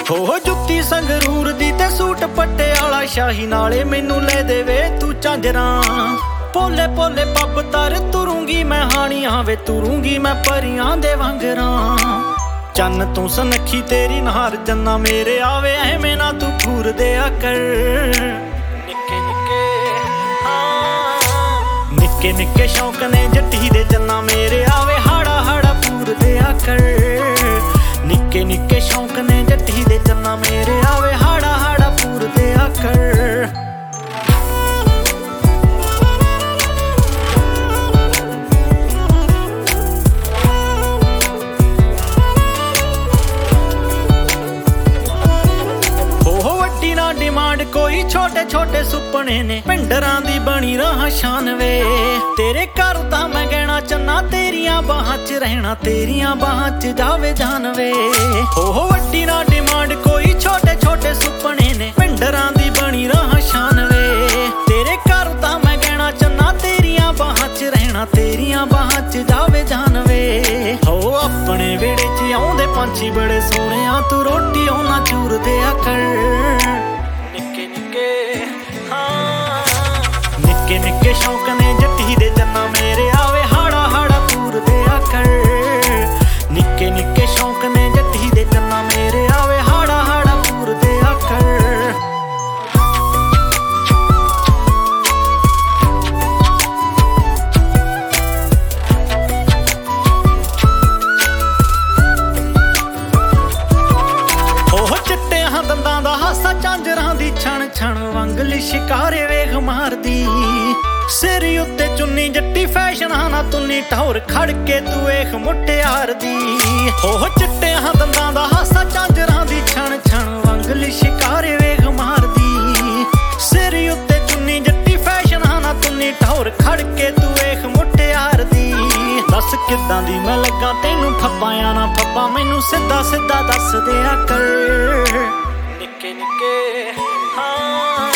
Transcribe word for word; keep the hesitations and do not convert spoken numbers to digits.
ਹੋ ਜੁੱਤੀ ਸੰਗਰੂਰ ਦੀ ਤੇ ਸੂਟ ਪਟਿਆਲਾ ਸ਼ਾਹੀ ਨਾਲੇ ਮੈਨੂੰ ਲੈ ਦੇਵੇ ਤੂੰ ਝਾਂਜਰਾਂ। ਪੋਲੇ ਪੋਲੇ ਪੱਬ ਤਰ ਤੁਰੂੰਗੀ ਮੈਂ ਹਾਣੀਆਂ ਵੇ ਤੁਰੂੰਗੀ ਮੈਂ ਪਰੀਆਂ ਦੇ ਵਾਂਗਰਾਂ। ਚੰਨ ਤੂੰ ਸਨੱਖੀ ਤੇਰੀ ਨਹਾਰ ਜੰਨਾ ਮੇਰੇ ਆਵੇ ਐਵੇਂ ਨਾ ਤੂੰ ਘੂਰ ਦਿਆ ਕਰ। ਨਿੱਕੇ ਨਿੱਕੇ ਹਾਂ ਨਿੱਕੇ ਨਿੱਕੇ ਸ਼ੌਂਕ ਨੇ ਜੱਟੀ ਦੇ ਜੰਨਾ ਮੇਰੇ ਆਵੇ ਹਾੜਾ ਹਾੜਾ ਪੂਰ ਦਿਆ ਕਰ। ਨਿੱਕੇ ਨਿੱਕੇ ਸ਼ੌਂਕ ਨੇ ਜੱਟੀ ਦੇ ਜੰਨਾ ਮੇਰੇ ਆਵੇ ਹਾੜਾ ਹਾੜਾ ਪੂਰ ਦਿਆ ਕਰ। ਡਿਮਾਂਡ ਕੋਈ ਛੋਟੇ ਛੋਟੇ ਸੁਪਨੇ ਨੇ ਪਿੰਡਰਾਂ ਦੀ ਬਣੀ ਰਹਾ ਸ਼ਾਨ ਵੇ। ਤੇਰੇ ਘਰ ਦਾ ਮੈਂ ਗਹਿਣਾ ਚੰਨਾ ਤੇਰੀਆਂ ਬਾਹਾਂ 'ਚ ਰਹਿਣਾ ਤੇਰੀਆਂ ਬਾਹਾਂ 'ਚ ਜਾਵੇ ਜਾਨ ਵੇ। ਹੋ ਵੱਡੀ ਨਾ ਡਿਮਾਂਡ ਕੋਈ ਛੋਟੇ ਛੋਟੇ ਸੁਪਨੇ ਨੇ ਪਿੰਡਰਾਂ ਦੀ ਬਣੀ ਰਹਾ ਸ਼ਾਨ ਵੇ। ਤੇਰੇ ਘਰ ਦਾ ਮੈਂ ਗਹਿਣਾ ਚੰਨਾ ਤੇਰੀਆਂ ਬਾਹਾਂ 'ਚ ਰਹਿਣਾ ਤੇਰੀਆਂ ਬਾਹਾਂ 'ਚ ਜਾਵੇ ਜਾਨ ਵੇ। ਹੋ ਆਪਣੇ ਵਿਹੜੇ 'ਚ ਆਉਂਦੇ ਪੰਛੀ ਬੜੇ ਸੋਹਣਿਆ ਤੂੰ ਰੋਟੀ ਉਹਨਾਂ ਚੂਰ ਦਿਆ ਕਰ। ਨਿੱਕੇ ਨਿੱਕੇ ਸ਼ੌਂਕ ਨੇ ਜੱਟੀ ਦੇ ਜੰਨਾ ਮੇਰੇ ਆਵੇ ਹਾੜਾ ਹਾੜਾ ਪੂਰ ਦਿਆ ਕਰ। ਨਿੱਕੇ ਨਿੱਕੇ ਸ਼ੌਂਕ ਨੇ ਜੱਟੀ ਦੇ ਜੰਨਾ ਮੇਰੇ ਆਵੇ ਹਾੜਾ ਹਾੜਾ ਪੂਰ ਦਿਆ ਕਰ। ਉਹ ਚਿੱਟਿਆਂ ਦੰਦਾਂ ਦਾ ਹਾਸਾ ਝਾਂਜਰਾਂ ਦੀ ਛਣ ਛਣ ਵੰਗਲੀ ਸ਼ਿਕਾਰੇ ਵੇਖ ਮਾਰਦੀ। ਸਿਰ ਉੱਤੇ ਚੁੰਨੀ ਜੱਟੀ ਫੈਸ਼ਨਾਂ ਨਾ ਤੁੰਨੀ ਟੌਰ ਖੜ ਕੇ ਤੂੰ ਵੇਖ ਮੁਟਿਆਰ ਦੀ। ਉਹ ਚਿੱਟਿਆਂ ਦੰਦਾਂ ਦਾ ਹਾਸਾ ਝਾਂਜਰਾਂ ਦੀ ਛਣ ਛਣ ਵੰਗਲੀ ਸ਼ਿਕਾਰੇ ਵੇਖ ਮਾਰਦੀ। ਸਿਰ ਉੱਤੇ ਚੁੰਨੀ ਜੱਟੀ ਫੈਸ਼ਨਾਂ ਨਾ ਤੁੰਨੀ ਟੌਰ ਖੜ ਕੇ ਤੂੰ ਵੇਖ ਮੁਟਿਆਰ ਦੀ। ਦੱਸ ਕਿੱਦਾਂ ਦੀ ਮੈਂ ਲੱਗਾ ਤੈਨੂੰ ਫੱਪਾਇਆ ਨਾ ਫੱਪਾ ਮੈਨੂੰ ਸਿੱਧਾ ਸਿੱਧਾ ਦੱਸ ਦਿਆ ਕਰ। ਨਿੱਕੇ ਨਿੱਕੇ ਹਾਂ